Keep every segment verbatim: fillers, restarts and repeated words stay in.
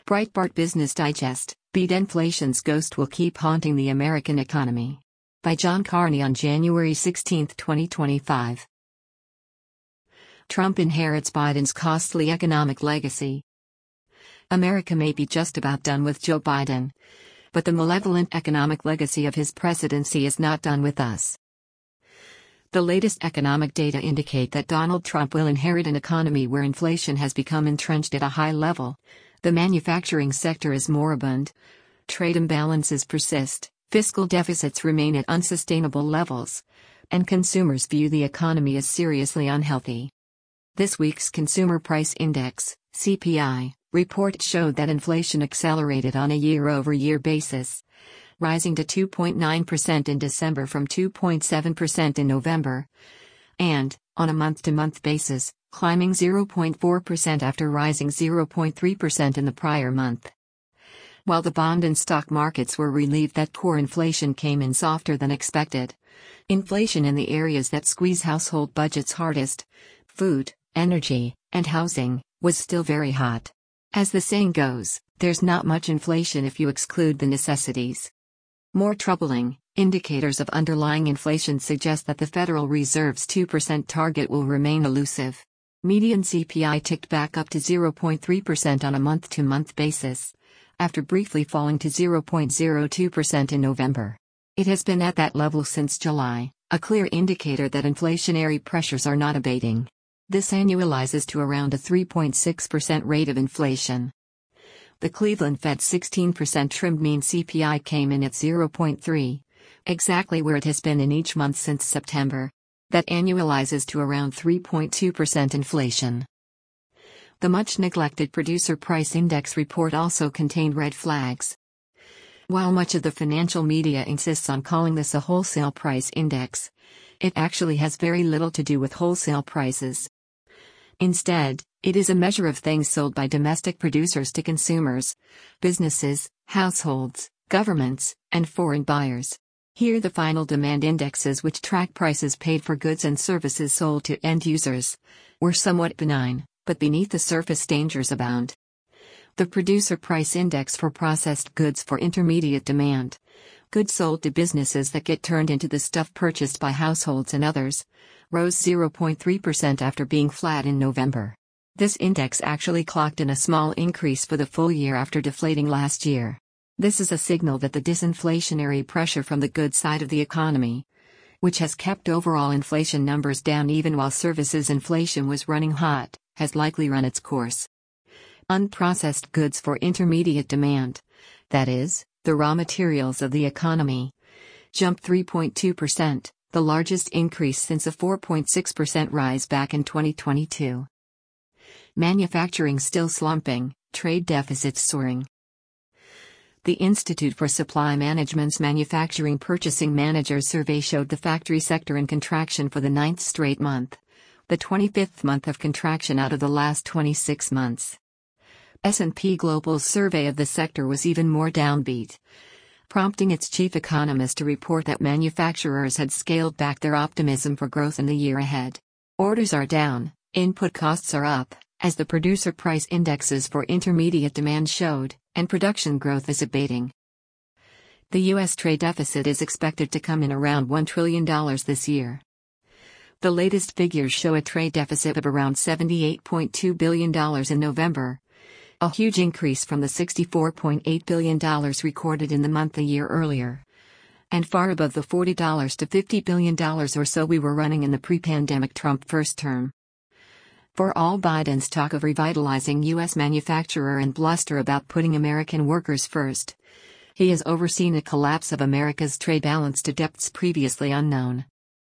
Breitbart Business Digest: Beat Inflation's Ghost Will Keep Haunting the American Economy. By John Carney on January sixteenth, twenty twenty-five. Trump inherits Biden's costly economic legacy. America may be just about done with Joe Biden, but the malevolent economic legacy of his presidency is not done with us. The latest economic data indicate that Donald Trump will inherit an economy where inflation has become entrenched at a high level. The manufacturing sector is moribund. Trade imbalances persist, fiscal deficits remain at unsustainable levels, and consumers view the economy as seriously unhealthy. This week's Consumer Price Index, C P I, report showed that inflation accelerated on a year-over-year basis, rising to two point nine percent in December from two point seven percent in November, and, on a month-to-month basis, climbing zero point four percent after rising zero point three percent in the prior month. While the bond and stock markets were relieved that core inflation came in softer than expected, inflation in the areas that squeeze household budgets hardest, food, energy, and housing, was still very hot. As the saying goes, there's not much inflation if you exclude the necessities. More troubling, indicators of underlying inflation suggest that the Federal Reserve's two percent target will remain elusive. Median C P I ticked back up to zero point three percent on a month-to-month basis, after briefly falling to zero point zero two percent in November. It has been at that level since July, a clear indicator that inflationary pressures are not abating. This annualizes to around a three point six percent rate of inflation. The Cleveland Fed's sixteen percent trimmed mean C P I came in at zero point three, exactly where it has been in each month since September. That annualizes to around three point two percent inflation. The much-neglected Producer Price Index report also contained red flags. While much of the financial media insists on calling this a wholesale price index, it actually has very little to do with wholesale prices. Instead, it is a measure of things sold by domestic producers to consumers, businesses, households, governments, and foreign buyers. Here the final demand indexes, which track prices paid for goods and services sold to end users, were somewhat benign, but beneath the surface dangers abound. The Producer Price Index for processed goods for intermediate demand, goods sold to businesses that get turned into the stuff purchased by households and others, rose zero point three percent after being flat in November. This index actually clocked in a small increase for the full year after deflating last year. This is a signal that the disinflationary pressure from the goods side of the economy, which has kept overall inflation numbers down even while services inflation was running hot, has likely run its course. Unprocessed goods for intermediate demand, that is, the raw materials of the economy, jumped three point two percent, the largest increase since a four point six percent rise back in twenty twenty-two. Manufacturing still slumping, trade deficits soaring. The Institute for Supply Management's Manufacturing Purchasing Managers survey showed the factory sector in contraction for the ninth straight month, the twenty-fifth month of contraction out of the last twenty-six months. S and P Global's survey of the sector was even more downbeat, prompting its chief economist to report that manufacturers had scaled back their optimism for growth in the year ahead. Orders are down, input costs are up, as the Producer Price Indexes for intermediate demand showed, and production growth is abating. The U S trade deficit is expected to come in around one trillion dollars this year. The latest figures show a trade deficit of around seventy-eight point two billion dollars in November, a huge increase from the sixty-four point eight billion dollars recorded in the month a year earlier, and far above the forty to fifty billion dollars or so we were running in the pre-pandemic Trump first term. For all Biden's talk of revitalizing U S manufacturer and bluster about putting American workers first, he has overseen a collapse of America's trade balance to depths previously unknown.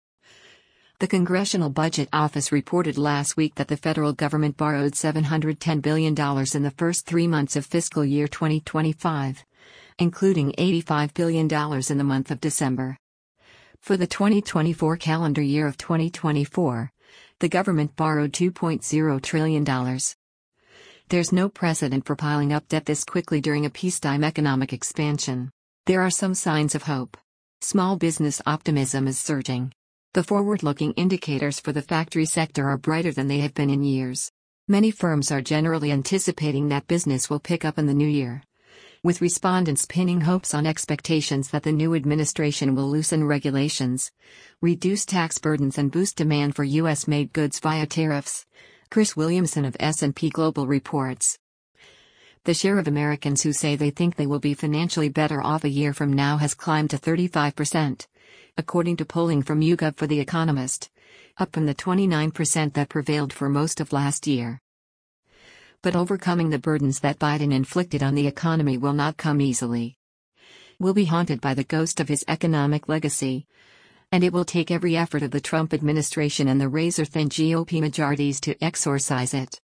The Congressional Budget Office reported last week that the federal government borrowed seven hundred ten billion dollars in the first three months of fiscal year twenty twenty-five, including eighty-five billion dollars in the month of December. For the twenty twenty-four calendar year of twenty twenty-four, the government borrowed two point zero trillion dollars. There's no precedent for piling up debt this quickly during a peacetime economic expansion. There are some signs of hope. Small business optimism is surging. The forward-looking indicators for the factory sector are brighter than they have been in years. Many firms are generally anticipating that business will pick up in the new year, with respondents pinning hopes on expectations that the new administration will loosen regulations, reduce tax burdens and boost demand for U S-made goods via tariffs. Chris Williamson of S and P Global reports. The share of Americans who say they think they will be financially better off a year from now has climbed to thirty-five percent, according to polling from YouGov for The Economist, up from the twenty-nine percent that prevailed for most of last year. But overcoming the burdens that Biden inflicted on the economy will not come easily. We'll be haunted by the ghost of his economic legacy, and it will take every effort of the Trump administration and the razor-thin G O P majorities to exorcise it.